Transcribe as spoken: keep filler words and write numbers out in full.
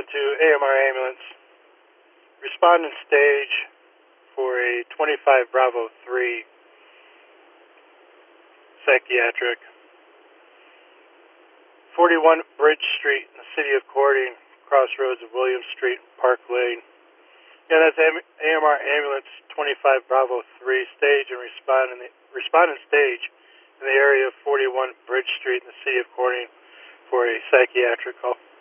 to A M R Ambulance. Respondent stage for a twenty-five Bravo three psychiatric. forty-one Bridge Street in the city of Corning, crossroads of William Street and Park Lane. Yeah, that's A M R Ambulance twenty-five Bravo three stage and respond in the, respondent stage in the area of forty-one Bridge Street in the city of Corning for a psychiatric call.